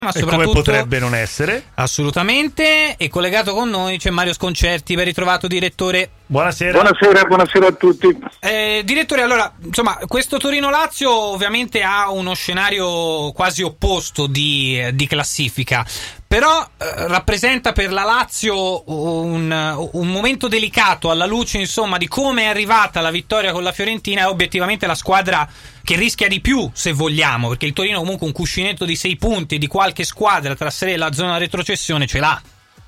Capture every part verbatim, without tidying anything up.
Ma e come potrebbe non essere. Assolutamente. E collegato con noi c'è Mario Sconcerti, ben ritrovato direttore. Buonasera. Buonasera, buonasera a tutti. Eh, direttore, allora, insomma, questo Torino-Lazio ovviamente ha uno scenario quasi opposto di, di classifica, però eh, rappresenta per la Lazio un, un momento delicato alla luce, insomma, di come è arrivata la vittoria con la Fiorentina. È obiettivamente la squadra che rischia di più, se vogliamo, perché il Torino comunque un cuscinetto di sei punti di qualche squadra tra sé e la zona retrocessione ce l'ha.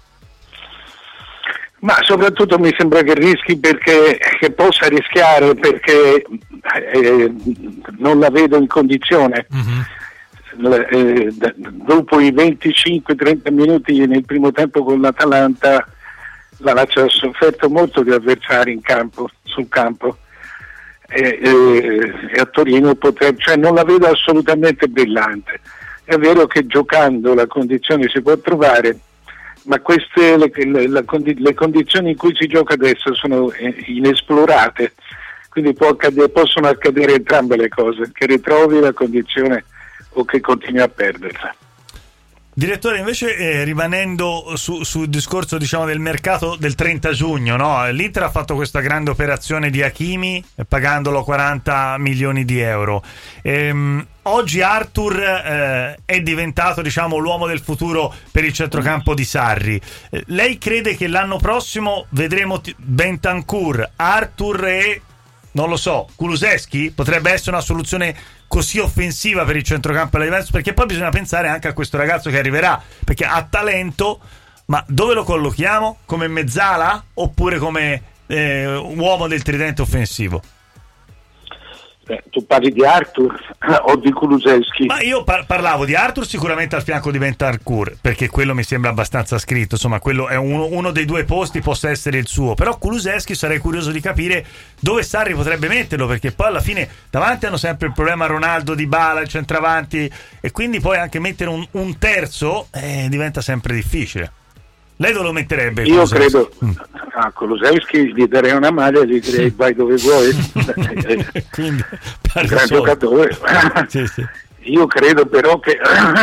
Ma soprattutto mi sembra che rischi perché che possa rischiare perché eh, non la vedo in condizione. Mm-hmm. Eh, dopo i venticinque trenta minuti nel primo tempo con l'Atalanta, la Lazio ha sofferto molto di avversari in campo, sul campo. E, e, e a Torino potrebbe, cioè non la vedo assolutamente brillante. È vero che giocando la condizione si può trovare, ma queste le, le, le, le condizioni in cui si gioca adesso sono inesplorate, quindi può accadere, possono accadere entrambe le cose, che ritrovi la condizione o che continui a perderla. Direttore, invece eh, rimanendo su, sul discorso, diciamo, del mercato del trenta giugno, no? L'Inter ha fatto questa grande operazione di Hakimi eh, pagandolo quaranta milioni di euro. Ehm, oggi Arthur eh, è diventato, diciamo, l'uomo del futuro per il centrocampo di Sarri. Eh, lei crede che l'anno prossimo vedremo t- Bentancur, Arthur e, non lo so, Kulusevski? Potrebbe essere una soluzione così offensiva per il centrocampo della Juventus, perché poi bisogna pensare anche a questo ragazzo che arriverà, perché ha talento, ma dove lo collochiamo? Come mezzala oppure come eh, uomo del tridente offensivo? Eh, tu parli di Arthur o di Kulusevski? Ma io par- parlavo di Arthur sicuramente al fianco di Bentancur, perché quello mi sembra abbastanza scritto, insomma quello è uno, uno dei due posti, possa essere il suo, però Kulusevski sarei curioso di capire dove Sarri potrebbe metterlo, perché poi alla fine davanti hanno sempre il problema Ronaldo, Dybala, il centravanti, e quindi poi anche mettere un, un terzo eh, diventa sempre difficile. Lei dove lo metterebbe? Io credo a Kulusevski gli darei una maglia e gli direi vai dove vuoi. Quindi un gran giocatore. Sì, sì. Io credo però che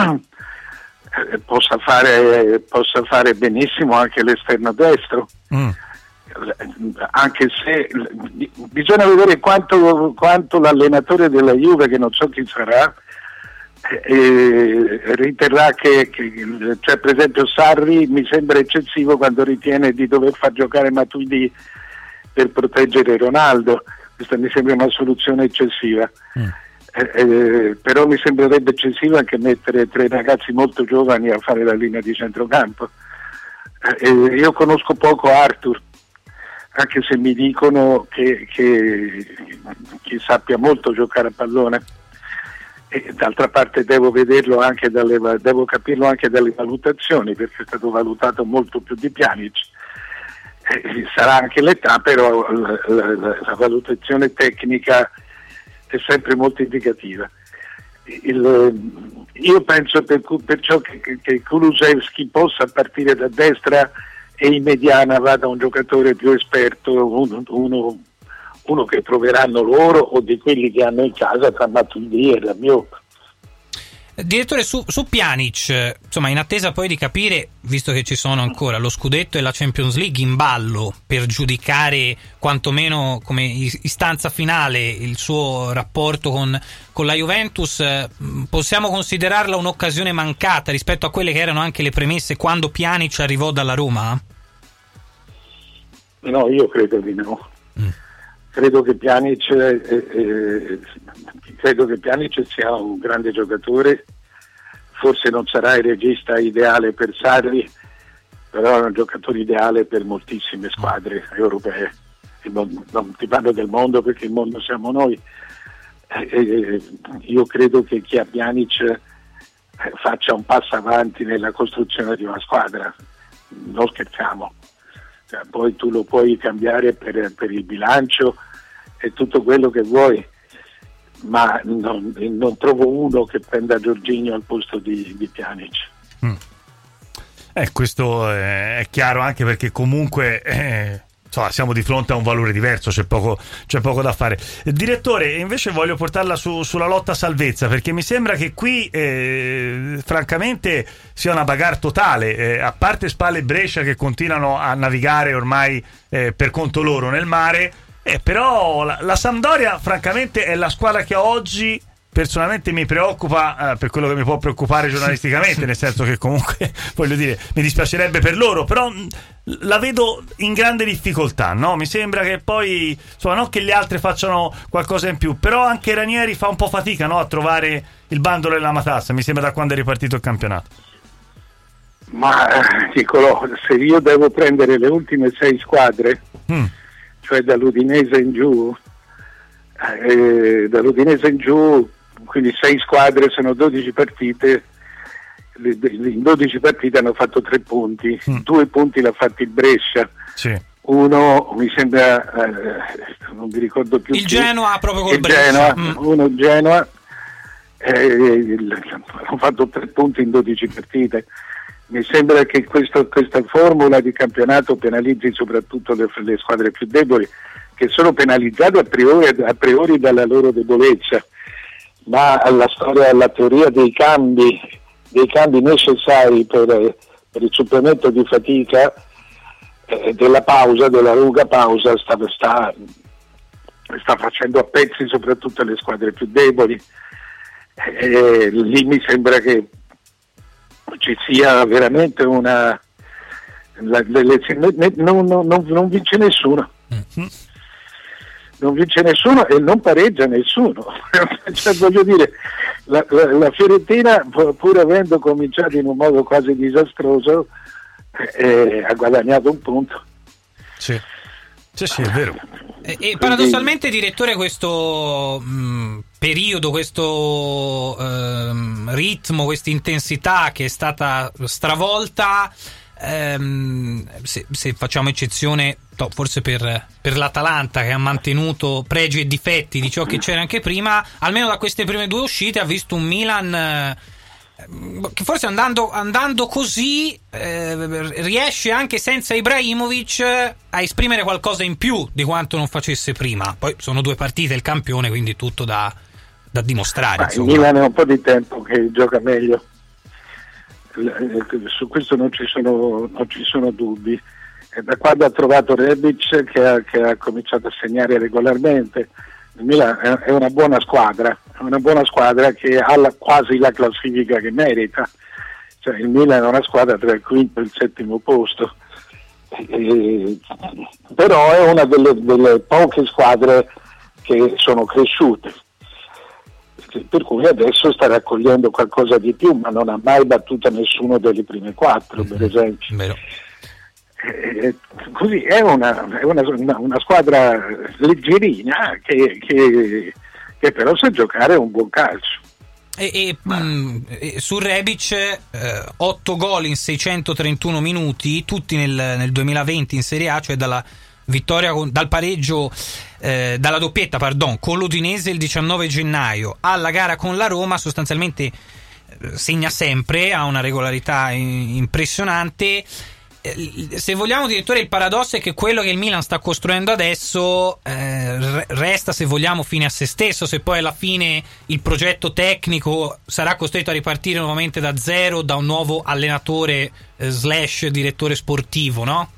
possa fare possa fare benissimo anche l'esterno destro. Mm. Anche se bisogna vedere quanto, quanto l'allenatore della Juve, che non so chi sarà, e riterrà che, che cioè per esempio Sarri mi sembra eccessivo quando ritiene di dover far giocare Matuidi per proteggere Ronaldo. Questa mi sembra una soluzione eccessiva. mm. eh, eh, però mi sembrerebbe eccessivo anche mettere tre ragazzi molto giovani a fare la linea di centrocampo. eh, eh, io conosco poco Arthur, anche se mi dicono che, che, che sappia molto giocare a pallone. E d'altra parte devo vederlo anche dalle, devo capirlo anche dalle valutazioni, perché è stato valutato molto più di Pjanic. Eh, sarà anche l'età, però la, la, la valutazione tecnica è sempre molto indicativa. Il, io penso per, perciò che, che, che Kulusevski possa partire da destra e in mediana vada un giocatore più esperto, uno, uno uno che troveranno loro o di quelli che hanno in casa tra Matuidi e Rabiot. Direttore, su, su Pjanic, insomma, in attesa poi di capire, visto che ci sono ancora lo scudetto e la Champions League in ballo per giudicare quantomeno come istanza finale il suo rapporto con, con la Juventus, possiamo considerarla un'occasione mancata rispetto a quelle che erano anche le premesse quando Pjanic arrivò dalla Roma? No, io credo di no. Mm. Credo che Pjanic eh, eh, credo che Pjanic sia un grande giocatore, forse non sarà il regista ideale per Sarri, però è un giocatore ideale per moltissime squadre europee. Non, non ti parlo del mondo perché il mondo siamo noi. Eh, eh, io credo che chi ha Pjanic eh, faccia un passo avanti nella costruzione di una squadra, non scherziamo. Poi tu lo puoi cambiare per, per il bilancio e tutto quello che vuoi, ma non, non trovo uno che prenda Jorginho al posto di, di Pjanic. Mm. Eh, questo è chiaro, anche perché comunque eh, insomma, siamo di fronte a un valore diverso, c'è poco, c'è poco da fare. Direttore, invece voglio portarla su, sulla lotta salvezza, perché mi sembra che qui eh, francamente sia una bagarre totale, eh, a parte Spal e Brescia che continuano a navigare ormai eh, per conto loro nel mare, eh, però la, la Sampdoria francamente è la squadra che oggi personalmente mi preoccupa, eh, per quello che mi può preoccupare giornalisticamente, nel senso che comunque voglio dire, mi dispiacerebbe per loro, però mh, la vedo in grande difficoltà, no? Mi sembra che poi, insomma, non che gli altri facciano qualcosa in più, però anche Ranieri fa un po' fatica, no? A trovare il bandolo e la matassa, mi sembra, da quando è ripartito il campionato. Ma Nicolò, se io devo prendere le ultime sei squadre, mm. cioè dall'Udinese in giù, eh, dall'Udinese in giù, quindi sei squadre, sono dodici partite, in dodici partite hanno fatto tre punti, mm. due punti l'ha fatti il Brescia, sì. uno mi sembra, eh, non mi ricordo più il chi, Genoa proprio col il Brescia, Genoa, mm. uno il Genoa, eh, hanno fatto tre punti in dodici partite. Mi sembra che questo, questa formula di campionato penalizzi soprattutto le, le squadre più deboli, che sono penalizzate a priori, a priori dalla loro debolezza, ma la storia, la teoria dei cambi, dei cambi necessari per, per il supplemento di fatica, eh, della pausa, della lunga pausa, sta, sta, sta facendo a pezzi soprattutto le squadre più deboli. Eh, lì mi sembra che ci sia veramente una la, le, le, ne, non, non, non vince nessuno mm-hmm. non vince nessuno e non pareggia nessuno. Cioè, voglio dire, la, la, la Fiorentina, pur avendo cominciato in un modo quasi disastroso, eh, ha guadagnato un punto. Sì, sì, sì, è vero. E, e paradossalmente, direttore, questo mh, periodo, questo ehm, ritmo, questa intensità che è stata stravolta, ehm, se, se facciamo eccezione no, forse per, per l'Atalanta, che ha mantenuto pregi e difetti di ciò che c'era anche prima, almeno da queste prime due uscite ha visto un Milan eh, che forse andando, andando così eh, riesce anche senza Ibrahimovic a esprimere qualcosa in più di quanto non facesse prima. Poi sono due partite, il campione, quindi tutto da, da dimostrare. Il Milan è un po' di tempo che gioca meglio, su questo non ci sono, non ci sono dubbi. E da quando ha trovato Rebic, che ha, che ha cominciato a segnare regolarmente, il Milan è una buona squadra, è una buona squadra che ha la, quasi la classifica che merita. Cioè, il Milan è una squadra tra il quinto e il settimo posto, e, però è una delle, delle poche squadre che sono cresciute, per cui adesso sta raccogliendo qualcosa di più, ma non ha mai battuto nessuno delle prime quattro, per esempio. Vero. Eh, così è una, è una, una, una squadra leggerina che, che, che però sa giocare un buon calcio. E, e, mh, e su Rebic eh, otto gol in seicentotrentuno minuti, tutti nel, nel duemilaventi in Serie A, cioè dalla vittoria con, dal pareggio eh, dalla doppietta pardon, con l'Udinese il diciannove gennaio alla gara con la Roma, sostanzialmente eh, segna sempre, ha una regolarità in, impressionante. Se vogliamo, direttore, il paradosso è che quello che il Milan sta costruendo adesso eh, resta, se vogliamo, fine a se stesso. Se poi alla fine il progetto tecnico sarà costretto a ripartire nuovamente da zero, da un nuovo allenatore eh, slash direttore sportivo, no?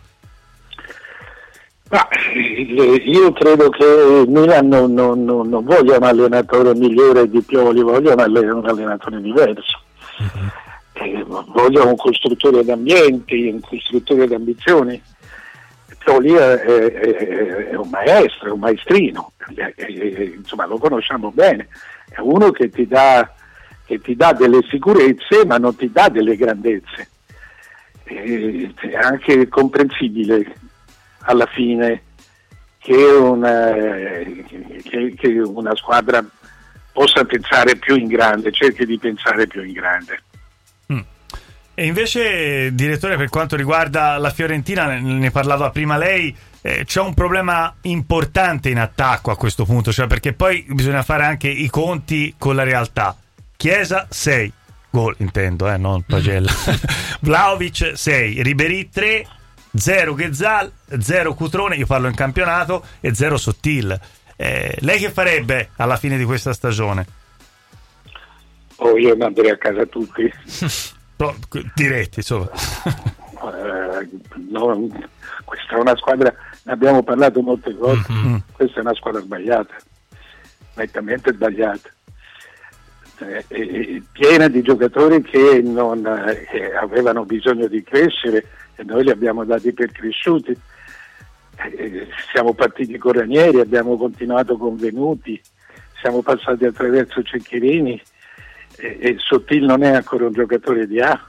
Ma io credo che il Milan non, non, non, non voglia un allenatore migliore di Pioli, voglia un allenatore diverso. Mm-hmm. Eh, voglio un costruttore d'ambienti, un costruttore d'ambizioni. Pioli è, è, è un maestro, è un maestrino, è, è, insomma lo conosciamo bene, è uno che ti dà che ti dà delle sicurezze ma non ti dà delle grandezze. Eh, è anche comprensibile alla fine che una, che, che una squadra possa pensare più in grande, cerchi di pensare più in grande. E invece, direttore, per quanto riguarda la Fiorentina, ne parlava prima lei, eh, c'è un problema importante in attacco a questo punto, cioè perché poi bisogna fare anche i conti con la realtà. Chiesa sei gol, intendo, eh, non Pagella. Vlahovic sei, Ribéry tre, zero Ghezzal, zero Cutrone, io parlo in campionato, e zero Sottil. Eh, lei che farebbe alla fine di questa stagione? Oh, io manderei a casa tutti. No, diretti, insomma. eh, no, questa è una squadra, ne abbiamo parlato molte volte, mm-hmm. Questa è una squadra sbagliata, nettamente sbagliata, eh, eh, piena di giocatori che non eh, avevano bisogno di crescere e noi li abbiamo dati per cresciuti. Eh, siamo partiti con Ranieri, abbiamo continuato con Venuti, siamo passati attraverso Cecchirini e, e Sottil non è ancora un giocatore di A.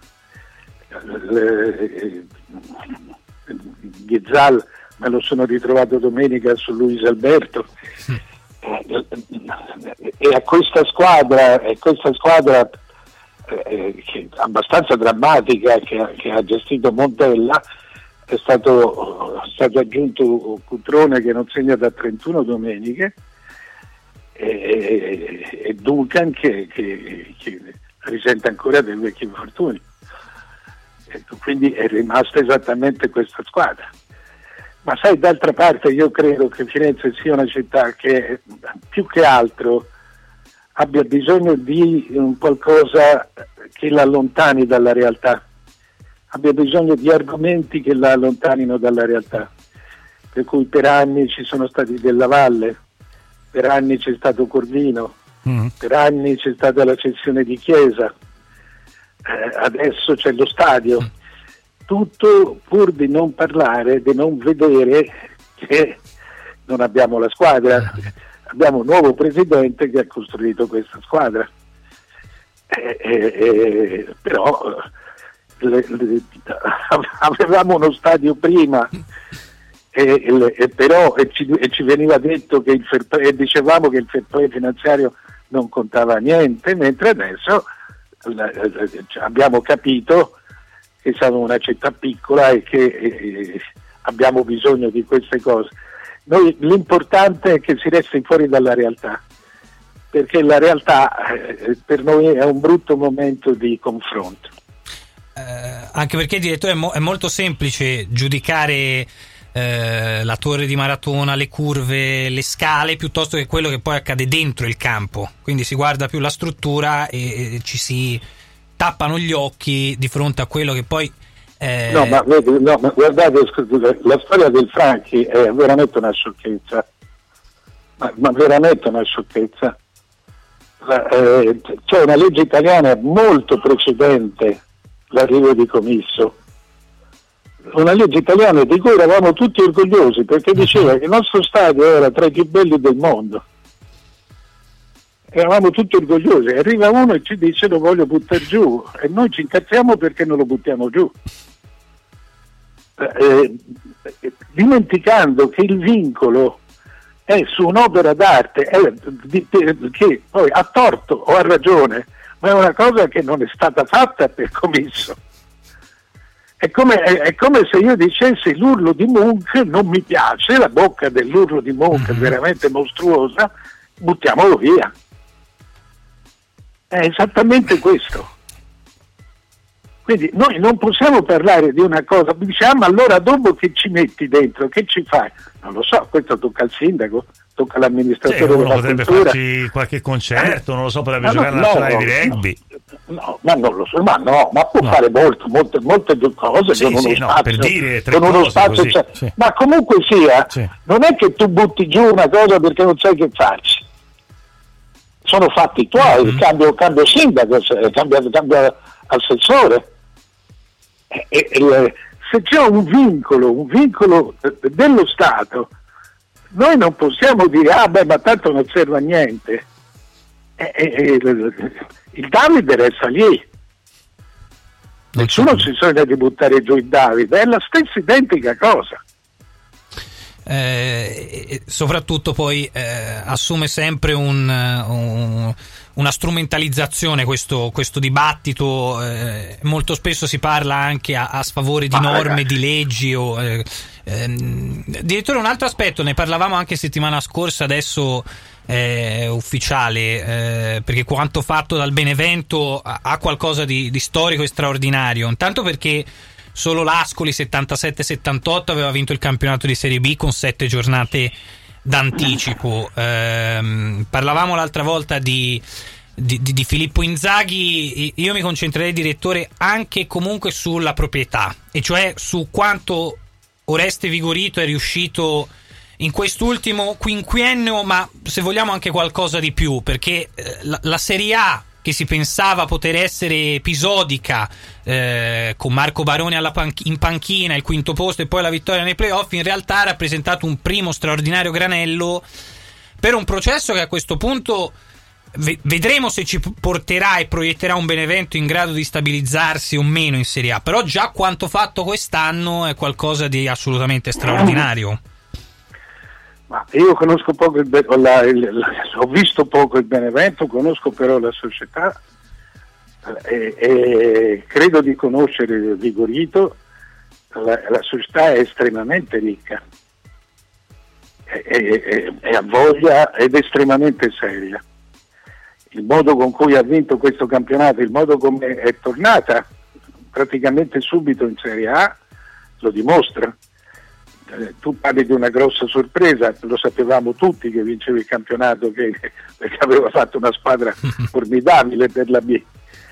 Eh, Ghezzal me lo sono ritrovato domenica su Luis Alberto. Eh, e a questa squadra, e questa squadra eh, che è abbastanza drammatica che, che ha gestito Montella, è stato, è stato aggiunto Cutrone che non segna da trentuno domeniche e, e, e Duncan che, che, che risente ancora dei vecchi infortuni. Quindi è rimasta esattamente questa squadra. Ma sai, d'altra parte io credo che Firenze sia una città che più che altro abbia bisogno di un qualcosa che la allontani dalla realtà, abbia bisogno di argomenti che la allontanino dalla realtà, per cui per anni ci sono stati Della Valle, per anni c'è stato Corvino, mm. per anni c'è stata la cessione di Chiesa, eh, adesso c'è lo stadio, tutto pur di non parlare, di non vedere che non abbiamo la squadra, abbiamo un nuovo presidente che ha costruito questa squadra, eh, eh, eh, però le, le, avevamo uno stadio prima e, e, e però e ci, e ci veniva detto che il fair play, e dicevamo che il fair play finanziario non contava niente, mentre adesso la, abbiamo capito che siamo una città piccola e che eh, abbiamo bisogno di queste cose. Noi, l'importante è che si resti fuori dalla realtà, perché la realtà eh, per noi è un brutto momento di confronto. Eh, anche perché, direttore, è, mo- è molto semplice giudicare eh, la torre di Maratona, le curve, le scale, piuttosto che quello che poi accade dentro il campo. Quindi si guarda più la struttura e, e ci si tappano gli occhi di fronte a quello che poi eh... no, ma, no ma guardate, la storia del Franchi è veramente una sciocchezza, ma, ma veramente una sciocchezza. La, eh, c'è una legge italiana molto precedente l'arrivo di Comisso, una legge italiana di cui eravamo tutti orgogliosi, perché diceva che il nostro stadio era tra i più belli del mondo. Eravamo tutti orgogliosi, arriva uno e ci dice lo voglio buttare giù e noi ci incazziamo perché non lo buttiamo giù, eh, dimenticando che il vincolo è su un'opera d'arte è, di, di, che poi ha torto o ha ragione, ma è una cosa che non è stata fatta per Comisso. È come, è, è come se io dicessi l'urlo di Munch non mi piace, la bocca dell'urlo di Munch è veramente mostruosa, buttiamolo via. È esattamente questo. Quindi noi non possiamo parlare di una cosa, diciamo allora dopo che ci metti dentro, che ci fai? Non lo so, questo tocca al sindaco, tocca all'amministratore cioè, della potrebbe cultura. Farci qualche concerto, eh? non lo so, potrebbe ma giocare no, alla nazionale no, di rugby. No, no, ma non lo so, ma no, ma può no. fare molto, molte, molte cose sì, con uno sì, spazio, no, per dire tre con uno cose spazio così, cioè, sì. Ma comunque sia, sì. non è che tu butti giù una cosa perché non sai che farci. Sono fatti tuoi, mm-hmm. cambio, cambio sindaco, cambio, cambio assessore. E, e, e, se c'è un vincolo, un vincolo dello Stato, noi non possiamo dire ah beh ma tanto non serve a niente. E, e, e, il Davide resta lì. Nessuno si sogna di buttare giù il Davide, è la stessa identica cosa. Eh, soprattutto poi eh, assume sempre un, un, una strumentalizzazione questo, questo dibattito, eh, molto spesso si parla anche a, a sfavore di norme, di leggi o, eh, ehm, direttore, un altro aspetto, ne parlavamo anche settimana scorsa, adesso è ufficiale, eh, perché quanto fatto dal Benevento ha, ha qualcosa di, di storico e straordinario, intanto perché solo l'Ascoli settantasette settantotto aveva vinto il campionato di Serie B con sette giornate d'anticipo. Ehm, parlavamo l'altra volta di, di, di, di Filippo Inzaghi. Io mi concentrerei, direttore, anche comunque sulla proprietà, e cioè su quanto Oreste Vigorito è riuscito in quest'ultimo quinquennio, ma se vogliamo anche qualcosa di più, perché eh, la, la Serie A, che si pensava poter essere episodica, eh, con Marco Baroni alla panch- in panchina, il quinto posto e poi la vittoria nei playoff, in realtà ha rappresentato un primo straordinario granello per un processo che a questo punto ve- vedremo se ci porterà e proietterà un Benevento in grado di stabilizzarsi o meno in Serie A, però già quanto fatto quest'anno è qualcosa di assolutamente straordinario. Ma io conosco poco il, la, il, la, ho visto poco il Benevento, conosco però la società e, e credo di conoscere Vigorito. La, la società è estremamente ricca e, e, e ha voglia ed è estremamente seria. Il modo con cui ha vinto questo campionato, il modo come è tornata praticamente subito in Serie A lo dimostra. Tu parli di una grossa sorpresa, lo sapevamo tutti che vinceva il campionato, che, perché aveva fatto una squadra formidabile per la B.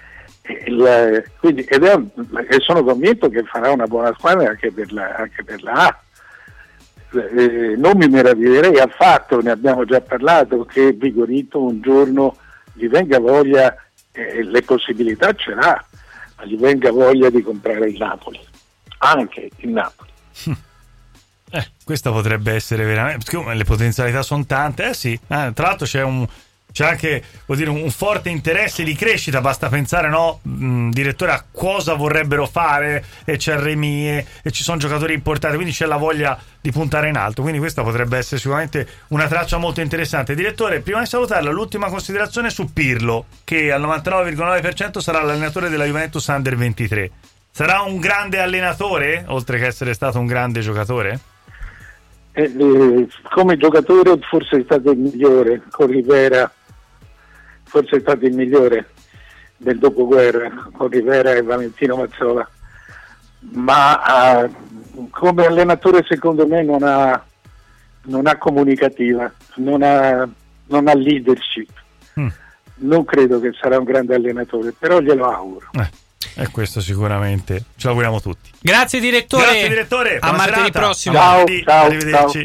Il, quindi, ed è, e sono convinto che farà una buona squadra anche per la, anche per la A. Eh, non mi meraviglierei affatto, ne abbiamo già parlato, che Vigorito un giorno gli venga voglia, eh, le possibilità ce l'ha, ma gli venga voglia di comprare il Napoli, anche il Napoli. Eh, questa potrebbe essere veramente, perché le potenzialità sono tante. Eh sì, eh, tra l'altro c'è un c'è anche, vuol dire, un forte interesse di crescita. Basta pensare, no, mh, direttore, a cosa vorrebbero fare, e c'è Remy e, e ci sono giocatori importanti, quindi c'è la voglia di puntare in alto. Quindi questa potrebbe essere sicuramente una traccia molto interessante. Direttore, prima di salutarla, l'ultima considerazione su Pirlo, che al novantanove virgola nove per cento sarà l'allenatore della Juventus Under ventitré. Sarà un grande allenatore, oltre che essere stato un grande giocatore? Eh, eh, come giocatore forse è stato il migliore, con Rivera forse è stato il migliore del dopoguerra, con Rivera e Valentino Mazzola, ma eh, come allenatore secondo me non ha, non ha comunicativa, non ha, non ha leadership. mm. Non credo che sarà un grande allenatore, però glielo auguro. eh. E questo sicuramente ce l'auguriamo tutti. Grazie direttore. Grazie direttore. A martedì serata. prossimo. Ciao, ciao, arrivederci. Ciao.